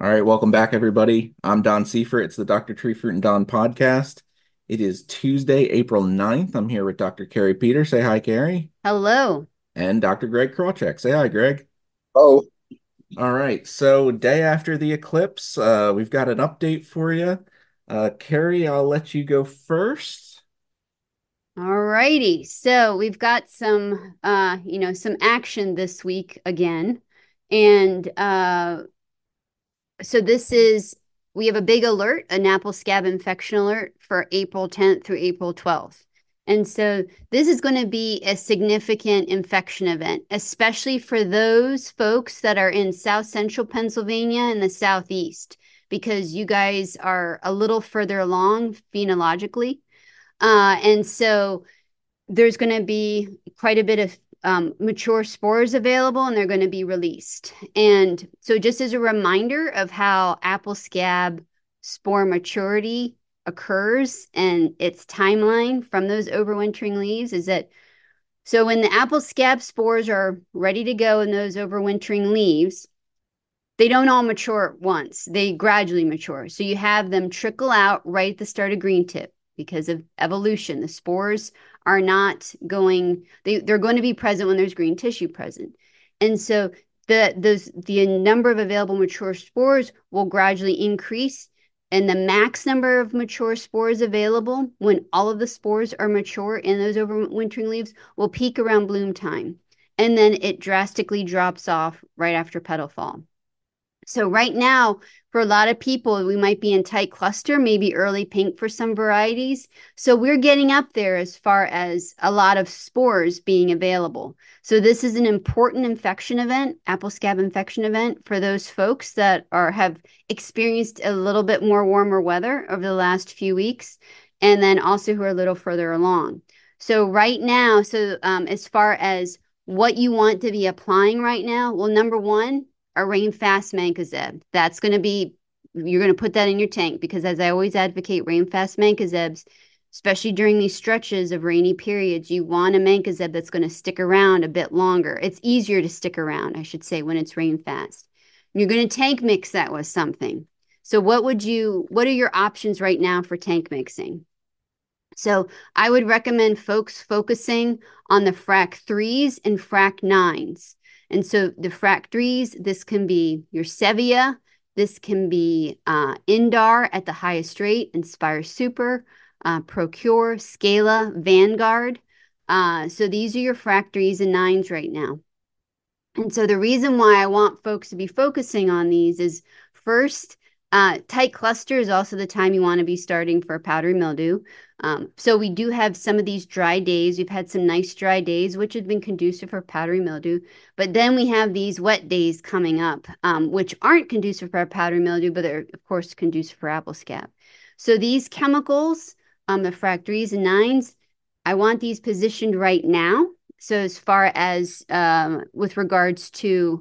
All right, welcome back, everybody. I'm Don Seifert. It's the Dr. Treefruit and Don podcast. It is Tuesday, April 9th. I'm here with Dr. Carrie Peter. Say hi, Carrie. Hello. And Dr. Greg Krawcheck. Say hi, Greg. Oh, All right, so day after the eclipse, we've got an update for you. Carrie, I'll let you go first. All righty. So we've got some action this week again. And so we have a big alert, an apple scab infection alert for April 10th through April 12th. And so this is going to be a significant infection event, especially for those folks that are in South Central Pennsylvania and the Southeast, because you guys are a little further along phenologically. And so there's going to be quite a bit of mature spores available and they're going to be released. And so, just as a reminder of how apple scab spore maturity occurs and its timeline from those overwintering leaves, is that so when the apple scab spores are ready to go in those overwintering leaves, they don't all mature at once. They gradually mature. So you have them trickle out right at the start of green tip because of evolution. The spores are not going, they're going to be present when there's green tissue present. And so the number of available mature spores will gradually increase. And the max number of mature spores available when all of the spores are mature in those overwintering leaves will peak around bloom time. And then it drastically drops off right after petal fall. So right now, for a lot of people, we might be in tight cluster, maybe early pink for some varieties. So we're getting up there as far as a lot of spores being available. So this is an important infection event, apple scab infection event for those folks that have experienced a little bit more warmer weather over the last few weeks, and then also who are a little further along. So right now, as far as what you want to be applying right now, well, number one, a rain fast mancozeb. That's going to be, you're going to put that in your tank because, as I always advocate, rain fast mancozebs, especially during these stretches of rainy periods, you want a mancozeb that's going to stick around a bit longer. It's easier to stick around, I should say, when it's rain fast. You're going to tank mix that with something. So what are your options right now for tank mixing? So I would recommend folks focusing on the frac threes and frac nines. And so the frac threes, this can be your Sevia, this can be Indar at the highest rate, Inspire Super, Procure, Scala, Vanguard. So these are your frac threes and nines right now. And so the reason why I want folks to be focusing on these is first, tight cluster is also the time you want to be starting for powdery mildew. So we do have some of these dry days. We've had some nice dry days, which have been conducive for powdery mildew. But then we have these wet days coming up, which aren't conducive for powdery mildew, but they're, of course, conducive for apple scab. So these chemicals, the frac threes and nines, I want these positioned right now. So as far as with regards to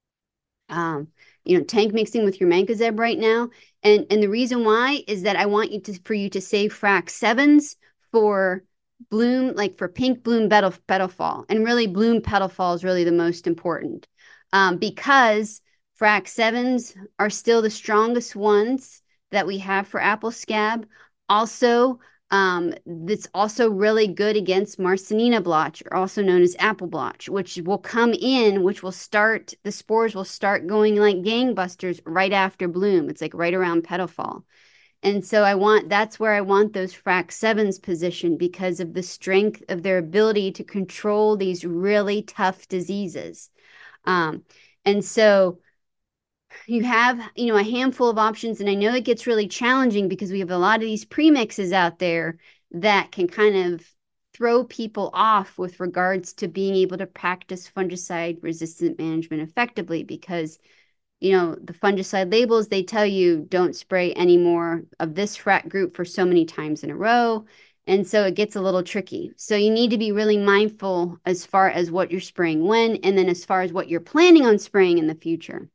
tank mixing with your mancozeb right now, and the reason why is that I want for you to save frac sevens for bloom, like for pink bloom petal fall, and really bloom petal fall is really the most important because frac sevens are still the strongest ones that we have for apple scab. Also, that's also really good against Marsanina blotch, or also known as apple blotch, which will come in, the spores will start going like gangbusters right after bloom. It's like right around petal fall. And so that's where I want those frac sevens positioned because of the strength of their ability to control these really tough diseases. And so you have, a handful of options, and I know it gets really challenging because we have a lot of these premixes out there that can kind of throw people off with regards to being able to practice fungicide resistant management effectively because the fungicide labels, they tell you don't spray any more of this frat group for so many times in a row. And so it gets a little tricky. So you need to be really mindful as far as what you're spraying when, and then as far as what you're planning on spraying in the future.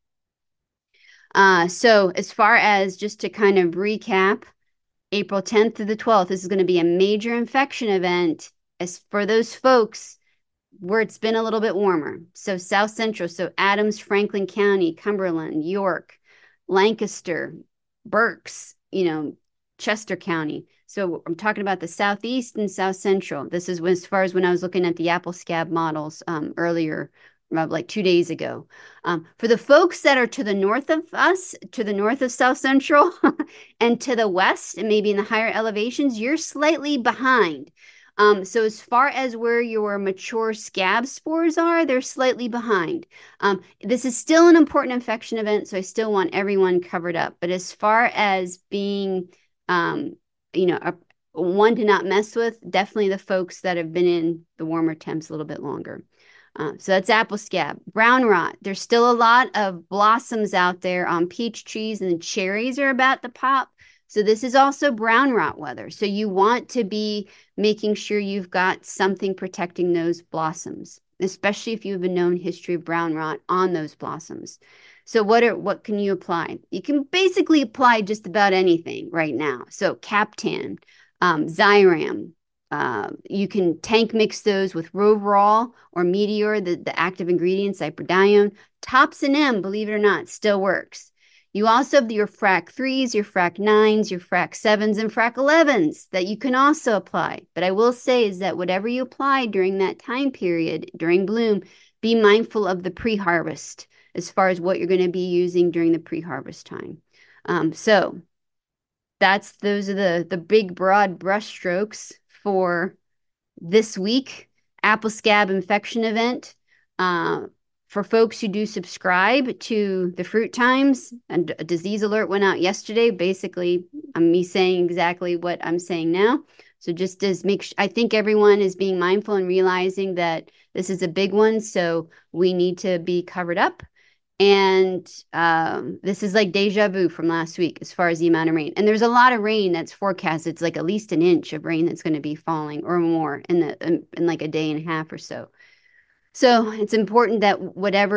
So as far as just to kind of recap, April 10th to the 12th, this is going to be a major infection event as for those folks where it's been a little bit warmer. So South Central, so Adams, Franklin County, Cumberland, York, Lancaster, Berks, Chester County. So I'm talking about the southeast and south central. This is as far as when I was looking at the apple scab models earlier, like 2 days ago. For the folks that are to the north of us, to the north of South Central, and to the west, and maybe in the higher elevations, you're slightly behind. So as far as where your mature scab spores are, they're slightly behind. This is still an important infection event, so I still want everyone covered up. But as far as being, a one to not mess with, definitely the folks that have been in the warmer temps a little bit longer. So that's apple scab. Brown rot. There's still a lot of blossoms out there on peach trees, and the cherries are about to pop. So this is also brown rot weather. So you want to be making sure you've got something protecting those blossoms, especially if you have a known history of brown rot on those blossoms. So what can you apply? You can basically apply just about anything right now. So Captan, Xyram, you can tank mix those with Roveral or Meteor, the active ingredient, cyprodione. Topsin M, believe it or not, still works. You also have your Frac 3s, your Frac 9s, your Frac 7s, and Frac 11s that you can also apply. But I will say is that whatever you apply during that time period, during bloom, be mindful of the pre-harvest as far as what you're going to be using during the pre-harvest time. So those are the big broad brush strokes for this week apple scab infection event. For folks who do subscribe to the Fruit Times, and a disease alert went out yesterday. Basically, me saying exactly what I'm saying now. So just as I think everyone is being mindful and realizing that this is a big one, so we need to be covered up. And this is like deja vu from last week as far as the amount of rain. And there's a lot of rain that's forecasted. It's like at least an inch of rain that's going to be falling or more in like a day and a half or so. So it's important that whatever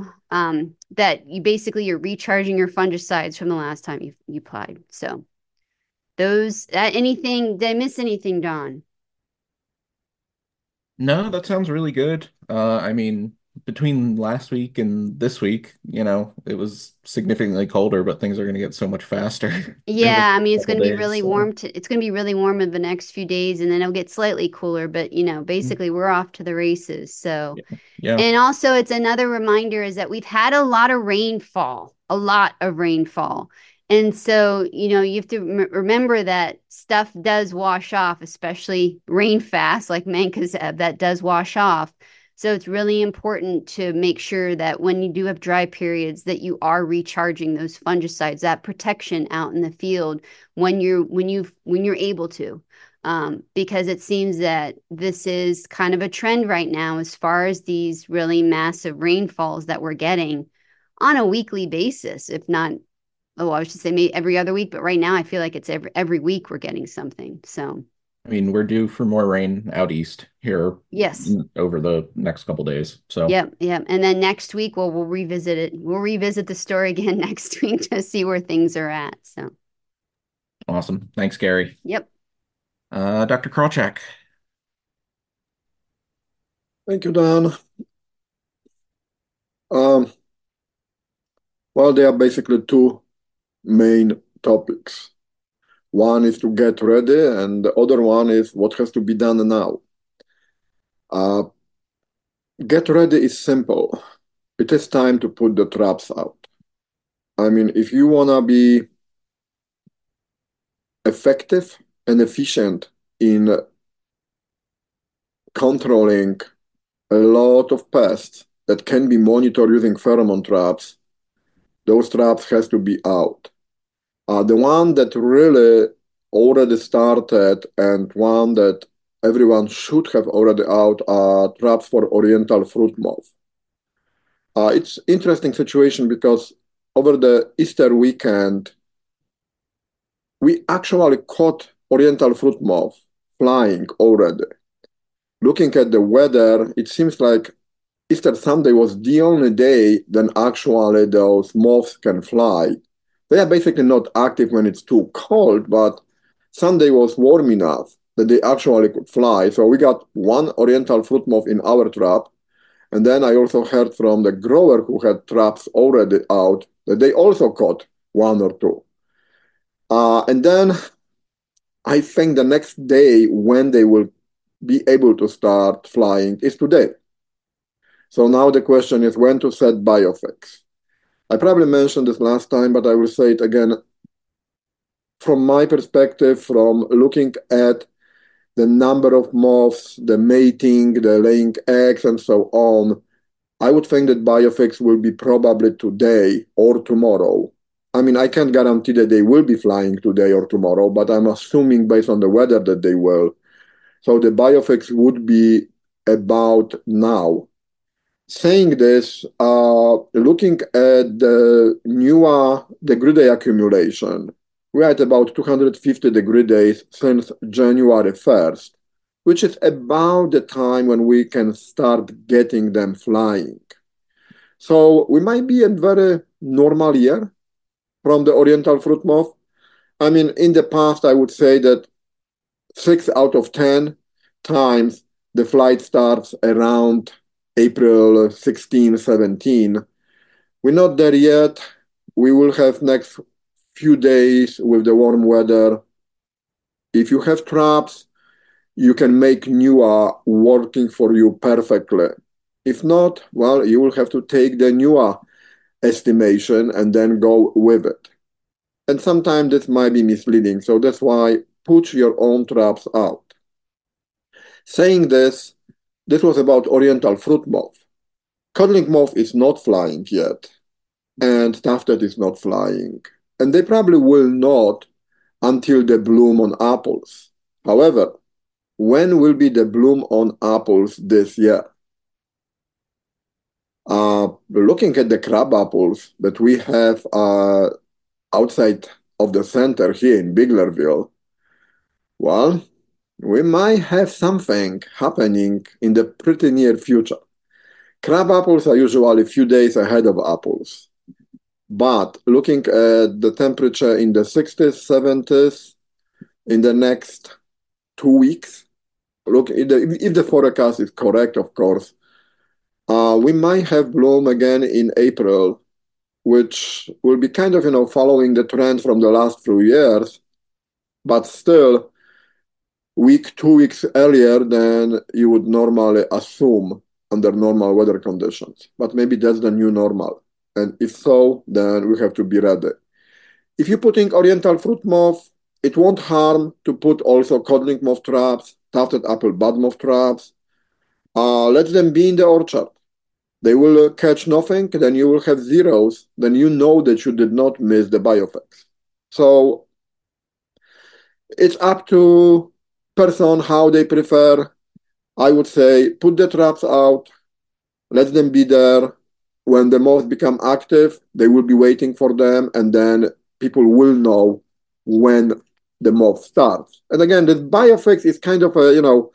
that you basically you're recharging your fungicides from the last time you applied. So anything, did I miss anything, Don? No, that sounds really good. I mean, between last week and this week, it was significantly colder, but things are going to get so much faster in the Yeah, I mean it's couple going to be days. really So, warm it's going to be really warm in the next few days, and then it'll get slightly cooler, but basically we're off to the races. So, yeah. Yeah. and also it's another reminder is that we've had a lot of rainfall, a lot of rainfall. And so, you have to remember that stuff does wash off, especially rain fast like Mancozeb, that does wash off. So it's really important to make sure that when you do have dry periods that you are recharging those fungicides, that protection out in the field when you're able to. Because it seems that this is kind of a trend right now as far as these really massive rainfalls that we're getting on a weekly basis, if not, oh, I should say maybe every other week, but right now I feel like it's every week we're getting something. So I mean, we're due for more rain out east here yes. over the next couple days. So, Yep, yep. And then next week, well, we'll revisit it. We'll revisit the story again next week to see where things are at. So, awesome. Thanks, Gary. yep. Dr. Krawcheck. Thank you, Dan. Um, well, there are basically two main topics. One is to get ready, and the other one is what has to be done now. Get ready is simple. It is time to put the traps out. I mean, if you want to be effective and efficient in controlling a lot of pests that can be monitored using pheromone traps, those traps has to be out. The one that really already started and one that everyone should have already out are traps for oriental fruit moth. It's interesting situation because over the Easter weekend, we actually caught oriental fruit moth flying already. Looking at the weather, it seems like Easter Sunday was the only day when actually those moths can fly. They are basically not active when it's too cold, but Sunday was warm enough that they actually could fly. So we got one oriental fruit moth in our trap. And then I also heard from the grower who had traps already out that they also caught one or two. And then I think the next day when they will be able to start flying is today. So now the question is when to set biofix. I probably mentioned this last time, but I will say it again. From my perspective, from looking at the number of moths, the mating, the laying eggs, and so on, I would think that biofix will be probably today or tomorrow. I mean, I can't guarantee that they will be flying today or tomorrow, but I'm assuming based on the weather that they will. So the biofix would be about now. Saying this, looking at the newer degree day accumulation, we're at about 250 degree days since January 1st, which is about the time when we can start getting them flying. So we might be in very normal year from the Oriental fruit moth. I mean, in the past, I would say that 6 out of 10 times the flight starts around April 16, 17. We're not there yet. We will have next few days with the warm weather. If you have traps, you can make NUA working for you perfectly. If not, well, you will have to take the NUA estimation and then go with it. And sometimes this might be misleading, so that's why put your own traps out. Saying this, this was about Oriental fruit moth. Codling moth is not flying yet, and tufted is not flying. And they probably will not until the bloom on apples. However, when will be the bloom on apples this year? Looking at the crab apples that we have outside of the center here in Biglerville, well, we might have something happening in the pretty near future. Crab apples are usually a few days ahead of apples. But looking at the temperature in the 60s, 70s, in the next 2 weeks, look, if the forecast is correct, of course, we might have bloom again in April, which will be kind of, following the trend from the last few years, but still 2 weeks earlier than you would normally assume under normal weather conditions. But maybe that's the new normal. And if so, then we have to be ready. If you're putting Oriental fruit moth, it won't harm to put also codling moth traps, tufted apple bud moth traps. Let them be in the orchard. They will catch nothing, then you will have zeros, then you know that you did not miss the biofix. So it's up to person how they prefer. I would say put the traps out, let them be there. When the moths become active, they will be waiting for them, and then people will know when the moth starts. And again, the biofix is kind of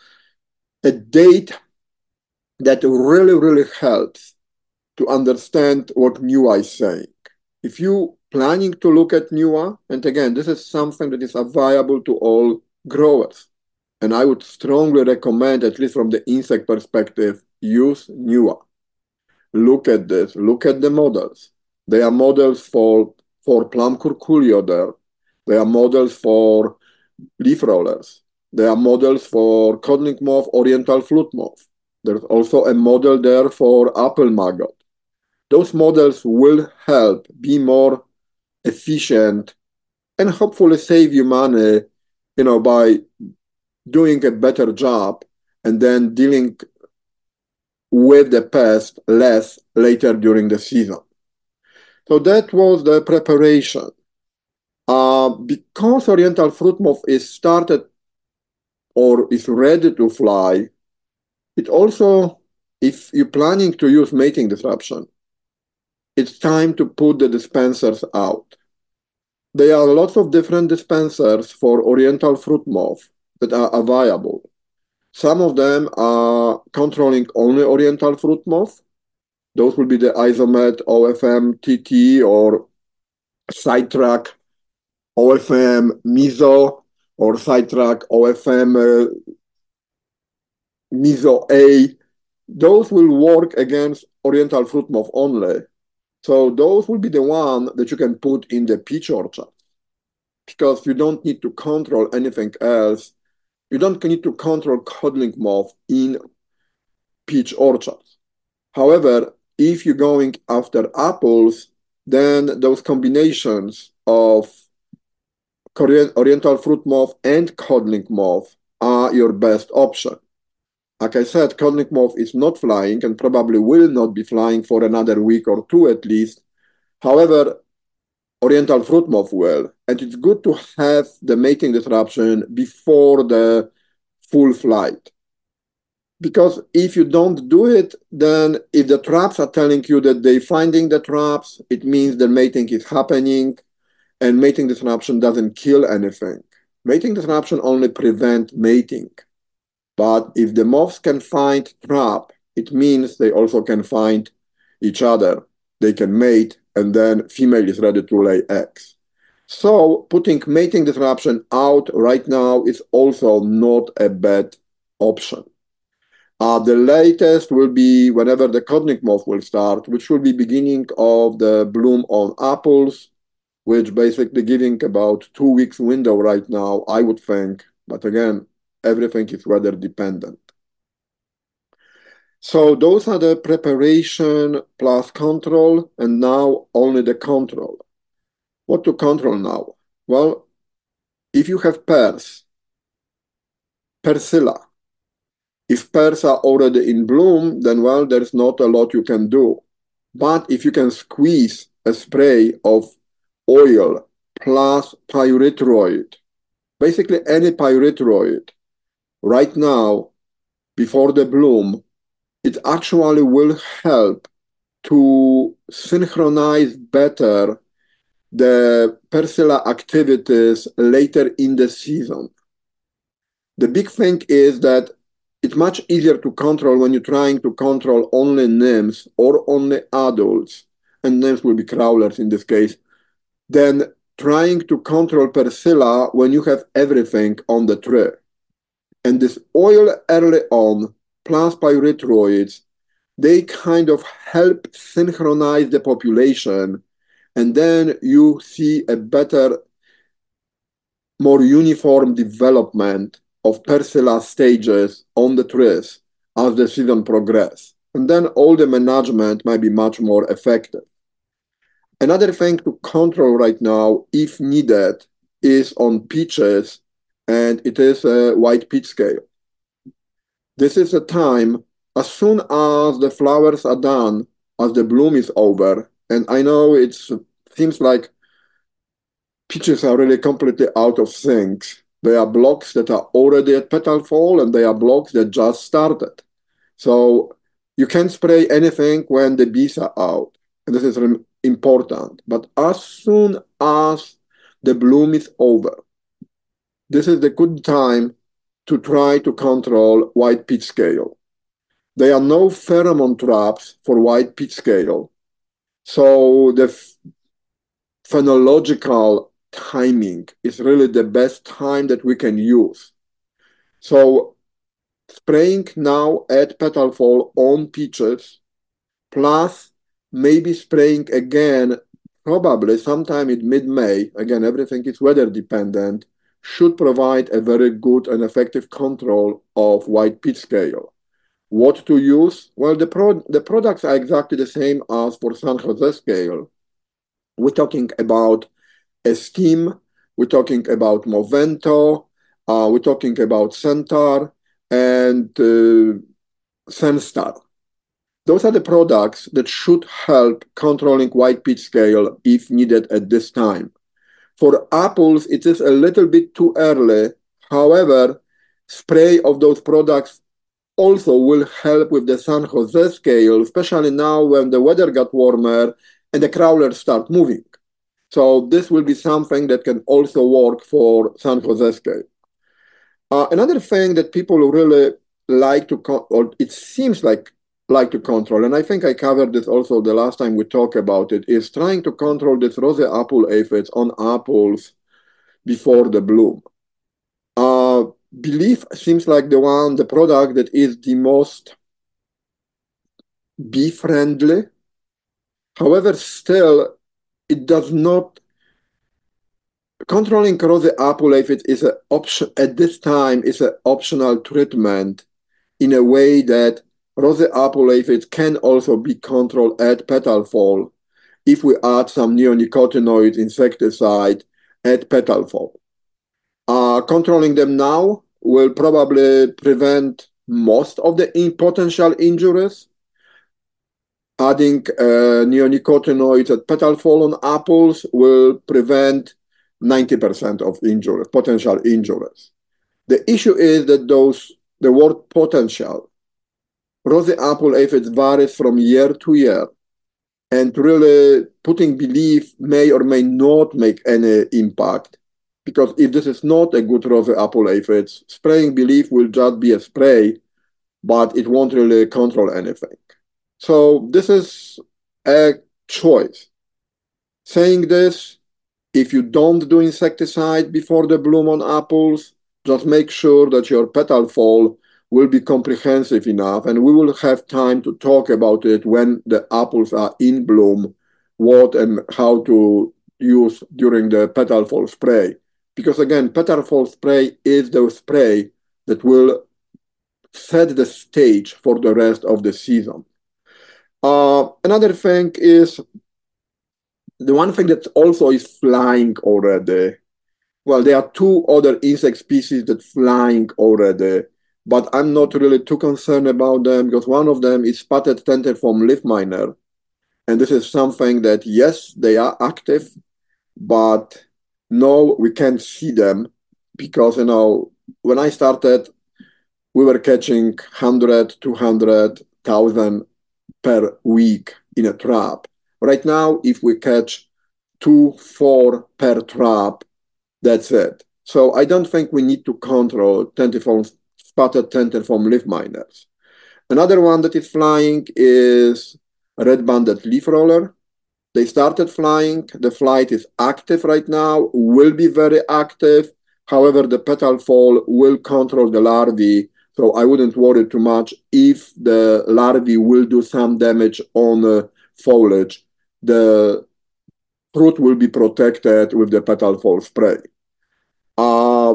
a date that really, really helps to understand what NUA is saying. If you planning to look at NUA, and again, this is something that is available to all growers, and I would strongly recommend, at least from the insect perspective, use NUA. Look at this, look at the models. They are models for plum curculio. They are models for leaf rollers. They are models for codling moth, Oriental flute moth. There's also a model there for apple maggot. Those models will help be more efficient and hopefully save you money, by doing a better job and then dealing with the pest less later during the season. So that was the preparation. Because Oriental fruit moth is started or is ready to fly, it also, if you're planning to use mating disruption, it's time to put the dispensers out. There are lots of different dispensers for Oriental fruit moth that are available. Some of them are controlling only Oriental fruit moth. Those will be the Isomet OFM TT or Sidetrack OFM Meso or Sidetrack OFM Meso A. Those will work against Oriental fruit moth only. So those will be the one that you can put in the peach orchard because you don't need to control anything else. You don't need to control codling moth in peach orchards. However, if you're going after apples, then those combinations of Oriental fruit moth and codling moth are your best option. Like I said, codling moth is not flying and probably will not be flying for another week or two at least. However, Oriental fruit moth will, and it's good to have the mating disruption before the full flight. Because if you don't do it, then if the traps are telling you that they're finding the traps, it means the mating is happening, and mating disruption doesn't kill anything. Mating disruption only prevents mating. But if the moths can find trap, it means they also can find each other. They can mate, and then female is ready to lay eggs. So putting mating disruption out right now is also not a bad option. The latest will be whenever the codling moth will start, which will be beginning of the bloom on apples, which basically giving about 2 weeks window right now, I would think. But again, everything is weather dependent. So those are the preparation plus control, and now only the control. What to control now? Well, if you have pears, persilla, if pears are already in bloom, then well, there's not a lot you can do. But if you can squeeze a spray of oil plus pyrethroid, basically any pyrethroid, right now, before the bloom, it actually will help to synchronize better the Persilla activities later in the season. The big thing is that it's much easier to control when you're trying to control only nymphs or only adults, and nymphs will be crawlers in this case, than trying to control Persilla when you have everything on the tree. And this oil early on, plus pyrethroids, they kind of help synchronize the population, and then you see a better, more uniform development of Persilla stages on the trees as the season progresses. And then all the management might be much more effective. Another thing to control right now, if needed, is on peaches, and it is a white peach scale. This is a time, as soon as the flowers are done, as the bloom is over, and I know it seems like peaches are really completely out of sync. There are blocks that are already at petal fall, and there are blocks that just started. So you can spray anything when the bees are out, and this is important. But as soon as the bloom is over, this is the good time to try to control white peach scale. There are no pheromone traps for white peach scale, so the phenological timing is really the best time that we can use. So spraying now at petal fall on peaches, plus maybe spraying again, probably sometime in mid-May, again, everything is weather dependent, should provide a very good and effective control of white peach scale. What to use? Well, the products are exactly the same as for San Jose scale. We're talking about Esteem, we're talking about Movento, we're talking about Centaur, and Senstar. Those are the products that should help controlling white peach scale if needed at this time. For apples, it is a little bit too early. However, spray of those products also will help with the San Jose scale, especially now when the weather got warmer and the crawlers start moving. So this will be something that can also work for San Jose scale. Another thing that people really like to, or it seems like to control, and I think I covered this also the last time we talked about it, is trying to control this rose apple aphids on apples before the bloom. Belief seems like the product that is the most bee friendly. However, still, it does not controlling rosy apple aphid is an option at this time is an optional treatment in a way that rosy apple aphid can also be controlled at petal fall if we add some neonicotinoid insecticide at petal fall. Controlling them now will probably prevent most of the potential injuries. Adding neonicotinoids at petal fall on apples will prevent 90% of injuries, potential injuries. The issue is that the word potential, rosy apple aphids varies from year to year, and really putting belief may or may not make any impact. Because if this is not a good rosy apple aphids, spraying belief will just be a spray, but it won't really control anything. So this is a choice. Saying this, if you don't do insecticide before the bloom on apples, just make sure that your petal fall will be comprehensive enough, and we will have time to talk about it when the apples are in bloom, what and how to use during the petal fall spray. Because again, petal fall spray is the spray that will set the stage for the rest of the season. Another thing is the one thing that also is flying already. Well, there are two other insect species that flying already, but I'm not really too concerned about them because one of them is spotted tenterform leaf miner, and this is something that yes, they are active, but no, we can't see them because when I started, we were catching 100, 200,000 per week in a trap. Right now, if we catch 2, 4 per trap, that's it. So I don't think we need to control spotted tenterform leaf miners. Another one that is flying is red-banded leaf roller. They started flying. The flight is active right now, will be very active. However, the petal fall will control the larvae, so I wouldn't worry too much if the larvae will do some damage on foliage. The fruit will be protected with the petal fall spray. Uh,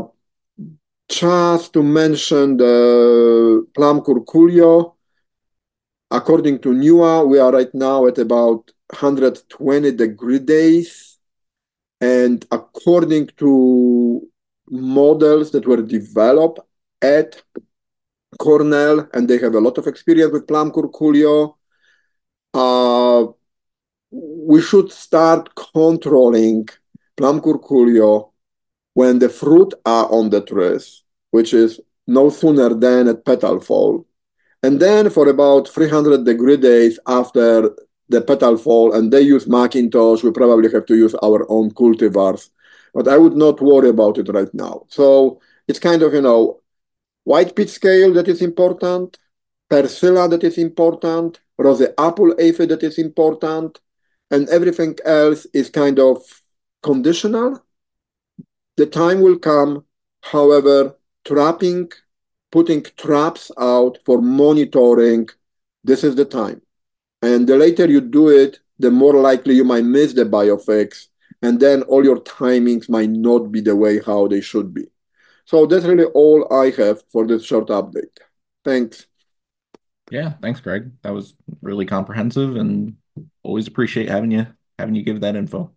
just to mention the plum curculio, according to NUA, we are right now at about 120 degree days. And according to models that were developed at Cornell, and they have a lot of experience with plum curculio, uh, we should start controlling plum curculio when the fruit are on the trees, which is no sooner than at petal fall. And then for about 300 degree days after the petal fall, and they use Macintosh, we probably have to use our own cultivars. But I would not worry about it right now. So it's kind of, white peach scale that is important, Persilla that is important, rosy apple aphid that is important, and everything else is kind of conditional. The time will come, however, putting traps out for monitoring, this is the time. And the later you do it, the more likely you might miss the biofix, and then all your timings might not be the way how they should be. So that's really all I have for this short update. Thanks. Yeah, thanks, Greg. That was really comprehensive and always appreciate having you give that info.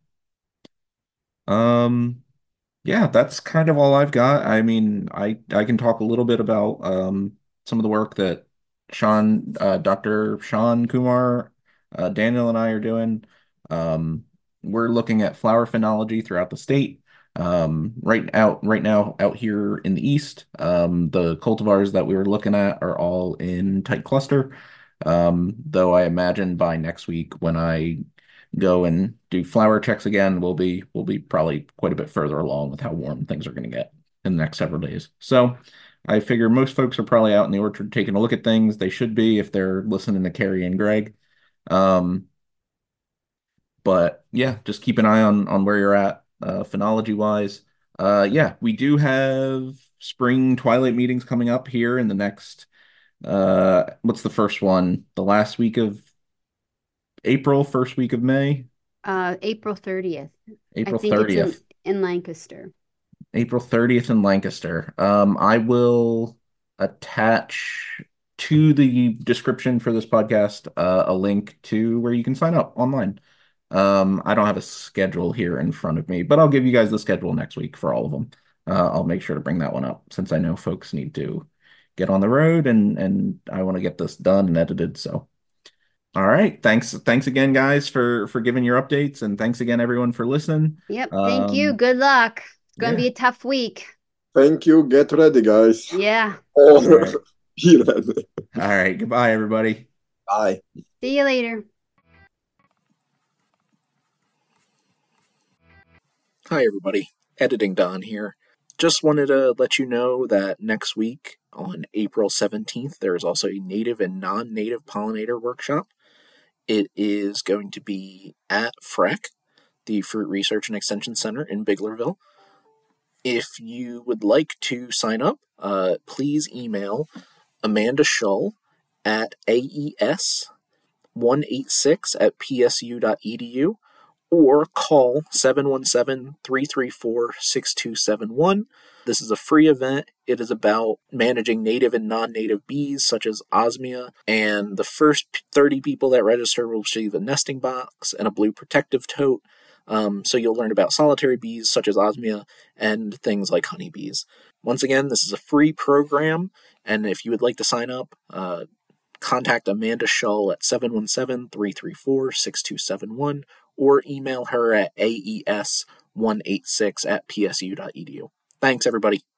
Um, yeah, that's kind of all I've got. I mean, I can talk a little bit about some of the work that Dr. Sean Kumar, Daniel and I are doing. Um, we're looking at flower phenology throughout the state. Right now out here in the east, the cultivars that we were looking at are all in tight cluster. Though I imagine by next week when I go and do flower checks again, we'll be probably quite a bit further along with how warm things are going to get in the next several days. So I figure most folks are probably out in the orchard taking a look at things. They should be if they're listening to Carrie and Greg. Um, but yeah, just keep an eye on where you're at, phenology wise. Yeah, we do have spring twilight meetings coming up here in the next what's the first one? The last week of April, first week of May? April 30th. I April think it's 30th. in Lancaster. April 30th in Lancaster. I will attach to the description for this podcast a link to where you can sign up online. I don't have a schedule here in front of me, but I'll give you guys the schedule next week for all of them. I'll make sure to bring that one up since I know folks need to get on the road and I want to get this done and edited. So, all right, thanks again, guys, for giving your updates, and thanks again, everyone, for listening. Yep. Thank you. Good luck. It's going to be Yeah. a tough week. Thank you. Get ready, guys. Yeah. Oh, All right. be ready. All right. Goodbye, everybody. Bye. See you later. Hi, everybody. Editing Don here. Just wanted to let you know that next week, on April 17th, there is also a native and non-native pollinator workshop. It is going to be at FREC, the Fruit Research and Extension Center in Biglerville. If you would like to sign up, please email Amanda Shull at aes186@psu.edu or call 717-334-6271. This is a free event. It is about managing native and non-native bees such as osmia, and the first 30 people that register will receive a nesting box and a blue protective tote. So you'll learn about solitary bees such as osmia and things like honeybees. Once again, this is a free program, and if you would like to sign up, contact Amanda Shull at 717-334-6271 or email her at aes186@psu.edu. Thanks, everybody.